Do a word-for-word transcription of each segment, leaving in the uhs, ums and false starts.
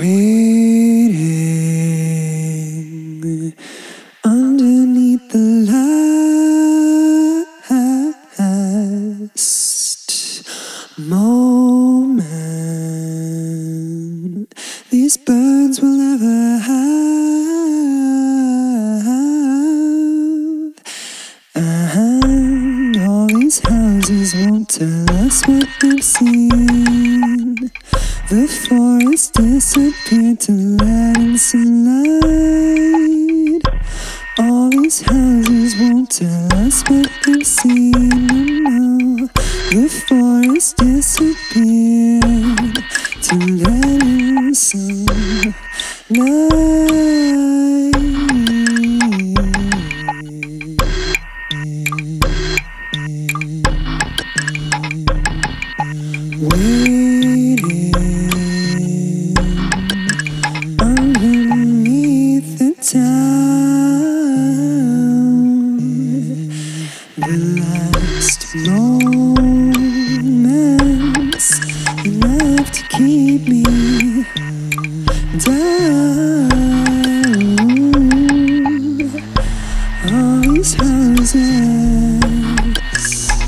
Waiting underneath the last moment these birds will ever have. And all these houses won't tell us what they've seen. The forest disappeared to let in some light. All these houses won't tell us what they've seen. No, the forest disappeared to let in some light. Waiting underneath the town, the last moments enough to keep me down. All these houses,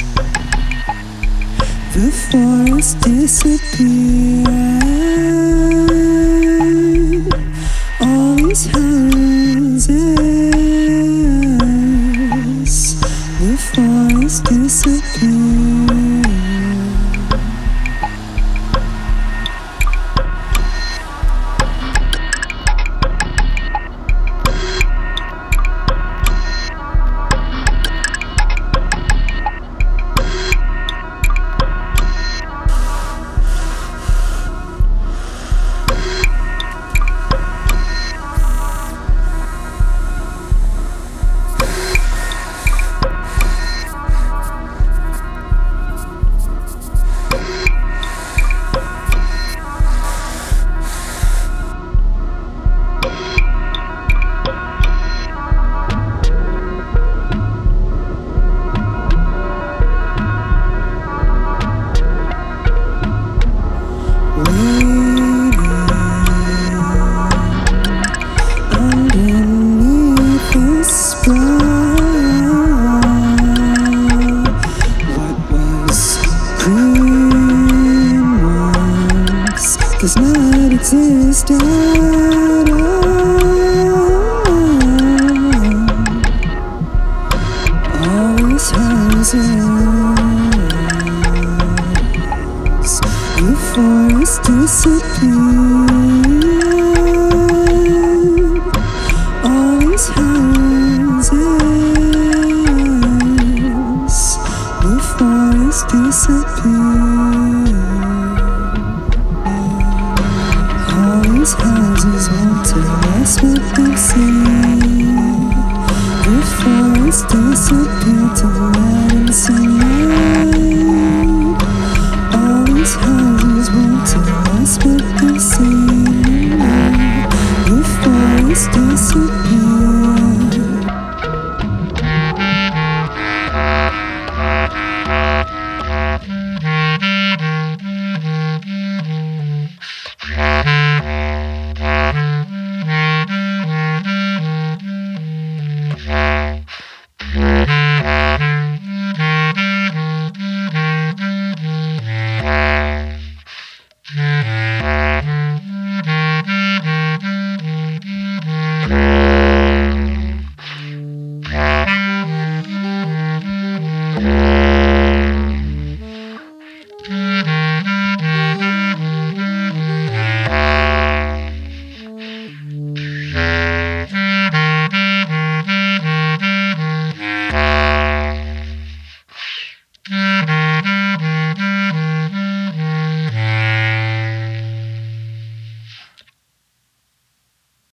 the forest disappeared. All these houses, the forest disappeared. Underneath the sprout, what was green once does not exist at all. All these houses, the forest disappeared. All these houses, the forest disappeared. All these houses won't tell us what they've seen. The forest disappeared to let in some